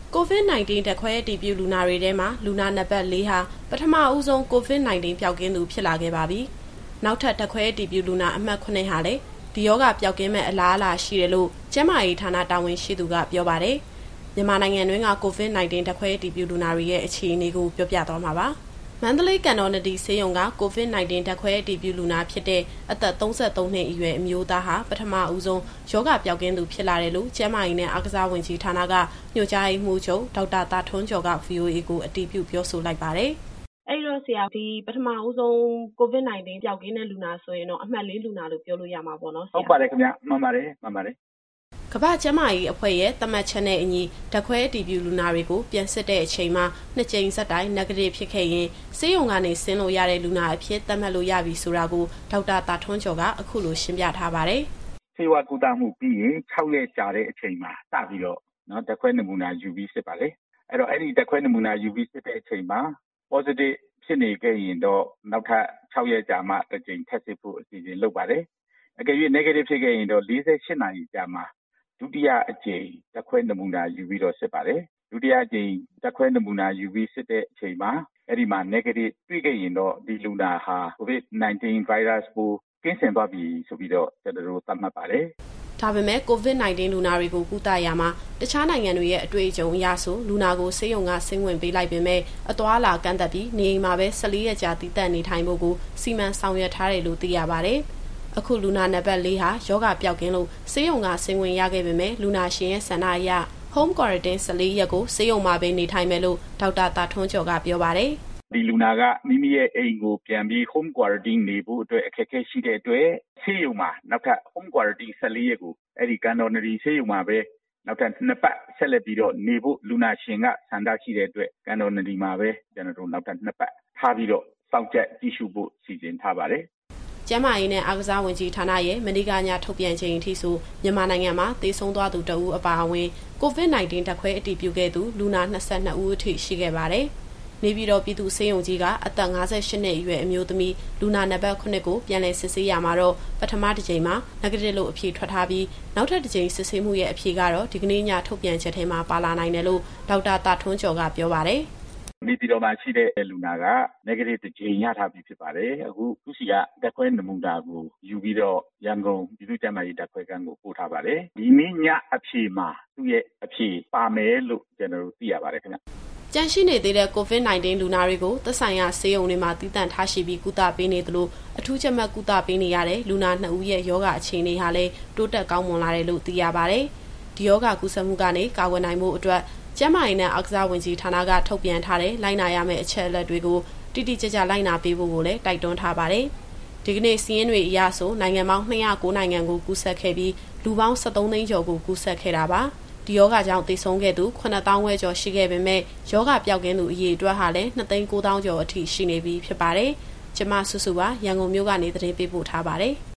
COVID-19 ဓာတ်ခွဲအတည်ပြုလူနာတွေထဲမှာလူနာနံပါတ်4ဟာပထမဦးဆုံး COVID-19 ပျောက်ကင်းသူဖြစ်လာခဲ့ပါပြီ။နောက်ထပ်ဓာတ်ခွဲအတည်ပြုလူနာအမှတ်9ဟာလည်းဒီရောဂါပျောက်ကင်းမဲ့အလားအလာရှိတယ်လို့ကျန်းမာရေးဌာနတာဝန်ရှိသူကပြောပါတယ်။မြန်မာနိုင်ငံတွင်းက COVID-19 ဓာတ်ခွဲအတည်ပြုလူနာတွေရဲ့အခြေအနေကိုပြောပြသွားမှာပါ။မန္တလေးကန်တော်နဒီဆေးရုံက COVID-19 ဓာတ်ခွဲအတည်ပြုလူနာဖြစ်တဲ့အသက်33နှစ်အရွယ်အမျိုးသားဟာပထမဦးဆုံးရောဂါပျောက်ကင်းသူဖြစ်လာတယ်လို့ကျန်းမာရေးနဲ့အားကစားဝန်ကြီးဌာနကညွှန်ကြားရေးမှူးချုပ်ဒေါက်တာသာထွန်းကျော်က VOA ကိုအတည်ပြုပြောဆိုလိုက်ပါတယ်။အဲ့တော့ဆရာဒီပထမဦးဆုံး COVID-19 ပျောက်ကင်းတဲ့လူနာဆိုရင်တော့အမှတ်4လူနာလို့ပြောလို့ရမှာပေါ့နော်ဆရာ။ဟုတ်ပါတယ်ခင်ဗျမှန်ပါတယ်။ကမ္ဘာ့ကျန်းမာရေးအဖွဲ့ရဲ့သတ်မှတ်ချက်နဲ့အညီဓာတ်ခွဲအတည်ပြုလူနာတွေကိုပြန်စစ်တဲ့အချိန်မှာ2ကြိမ်ဆက်တိုင်း negative ဖြစ်ခဲ့ရင်ဆေးရုံကနေဆင်းလို့ရတဲ့လူနာအဖြစ်သတ်မှတ်လို့ရပြီဆိုတာကိုဒေါက်တာသာထွန်းကျော်ကအခုလိုရှင်းပြထားပါတယ်။ဆေးဝါးကုသမှုပြီးရင်6ရက်ကြာတဲ့အချိန်မှာစပြီးတော့နော်ဓာတ်ခွဲနမူနာယူပြီးစစ်ပါလေ။အဲ့တော့အဲ့ဒီဓာတ်ခွဲနမူနာယူပြီးစစ်တဲ့အချိန်မှာ positive ဖြစ်နေခဲ့ရင်တော့နောက်ထပ်6ရက်ကြာမှတစ်ကြိမ်ထပ်စစ်ဖို့အစီအစဉ်လုပ်ပါတယ်။အကယ်၍ negative ဖြစ်ခဲ့ရင်တော့48နာရီကြာမှဒုတိယအကြိမ်ဓာတ်ခွဲနမူနာယူပြီးတော့စစ်ပါတယ်။ဒုတိယအကြိမ်ဓာတ်ခွဲနမူနာယူပြီးစစ်တဲ့အချိန်မှာအဲ့ဒီမှာ negative တွေ့ခဲ့ရင်တော့ဒီလူနာဟာ COVID-19 virus ပိုးကင်းစင်သွားပြီဆိုပြီးတော့ကျွန်တော်တို့သတ်မှတ်ပါတယ်။ဒါပေမဲ့ COVID-19 လူနာတွေကိုကုသရာမှာတခြားနိုင်ငံတွေရဲ့အတွေ့အကြုံအရဆိုလူနာကိုဆေးရုံကဆင်းဝင်ပေးလိုက်ပေမဲ့အသွားအလာကန့်သတ်ပြီးနေအိမ်မှာပဲ14ရက်ကြာတည်တံ့နေထိုင်ဖို့ကိုစီမံဆောင်ရွက်ထားတယ်လို့သိရပါတယ်။အခုလူနာနံပါတ်4ဟာယောဂပျောက်ကင်းလို့ဆေးရုံကဆင်းဝင်ရခဲ့ပေမဲ့လူနာရှင်ရဲ့ဆန္ဒအရ home quarantine 14ရက်ကိုဆေးရုံမှာပဲနေထိုင်မယ်လို့ဒေါက်တာသာထွန်းကျော်ကပြောပါတယ်။ဒီလူနာကမိမိရဲ့အိမ်ကိုပြန်ပြီး home quarantine နေဖို့အတွက်အခက်အခဲရှိတဲ့အတွက်ဆေးရုံမှာနောက်ထပ် home quarantine 14ရက်ကိုအဲ့ဒီကန်တော်နဒီဆေးရုံမှာပဲနောက်ထပ်2ပတ်ဆက်လက်ပြီးတော့နေဖို့လူနာရှင်ကဆန္ဒရှိတဲ့အတွက်ကန်တော်နဒီမှာပဲကျွန်တော်တို့နောက်ထပ်2ပတ်ထားပြီးတော့စောင့်ကြပ်ကြည့်ရှုဖို့စီစဉ်ထားပါတယ်ကျန်းမာရေးနဲ့အားကစားဝန်ကြီးဌာနရဲ့မနေ့ကညထုတ်ပြန်ချိန်အထိဆိုမြန်မာနိုင်ငံမှာသေဆုံးသွားသူတဦးအပါအဝင် COVID-19 ဓာတ်ခွဲအတည်ပြုခဲ့သူလူနာ22ဦးအထိရှိခဲ့ပါတယ်။နေပြည်တော်ပြည်သူ့ဆေးရုံကြီးကအသက်58နှစ်အရွယ်အမျိုးသမီးလူနာနံပါတ်9ကိုပြန်လည်စစ်ဆေးရမှာတော့ပထမတစ်ကြိမ်မှာ negative လို့အဖြေထွက်ထားပြီးနောက်ထပ်တစ်ကြိမ်စစ်ဆေးမှုရဲ့အဖြေကတော့ဒီကနေ့ညထုတ်ပြန်ချက်ထဲမှာပါလာနိုင်တယ်လို့ဒေါက်တာသာထွန်းကျော်ကပြောပါတယ်။နေပြည်တော်မှာရှိတဲ့လူနာက negative တစ်ကြိမ်ရထားပြီဖြစ်ပါတယ်။အခုသူစီကဓာတ်ခွဲနမူနာကိုယူပြီးတော့ရန်ကုန်ပြည်သူ့ကျန်းမာရေးဓာတ်ခွဲခန်းကိုပို့ထားပါတယ်။ဒီနေ့ညအဖြေမှာသူ့ရဲ့အဖြေပါမယ်လို့ကျွန်တော်တို့သိရပါတယ်ခင်ဗျ။ကြန့်ရှိနေသေးတဲ့ COVID-19 လူနာတွေကိုသက်ဆိုင်ရာဆေးရုံတွေမှာတည်တံ့ထားရှိပြီးကုသပေးနေသလိုအထူးချက်မှတ်ကုသပေးနေရတဲ့လူနာ2ဦးရဲ့ယောဂအခြေအနေဟာလည်းတိုးတက်ကောင်းမွန်လာတယ်လို့သိရပါတယ်။ဒီယောဂကူးစက်မှုကနေကာကွယ်နိုင်မှုအတွက်ကျန်းမာရေးနဲ့အားကစားဝန်ကြီးဌာနကထုတ်ပြန်ထားတဲ့လိုက်နာရမယ့်အချက်အလက်တွေကိုတိတိကျကျလိုက်နာပေးဖို့ကိုလည်းတိုက်တွန်းထားပါတယ်။ဒီကနေ့စီးရင်တွေအရဆိုနိုင်ငံပေါင်း209နိုင်ငံကိုကူးစက်ခဲ့ပြီးလူပေါင်း73သိန်းကျော်ကိုကူးစက်ခဲ့တာပါ။ဒီယောဂကြောင့်သေဆုံးခဲ့သူ9000ဝဲကျော်ရှိခဲ့ပေမဲ့ယောဂပျောက်ကင်းသူအရေအတွက်ဟာလည်း2,900,000ကျော်အထိရှိနေပြီဖြစ်ပါတယ်။ကျမစုစုပါရန်ကုန်မြို့ကနေသတင်းပေးပို့ထားပါတယ်။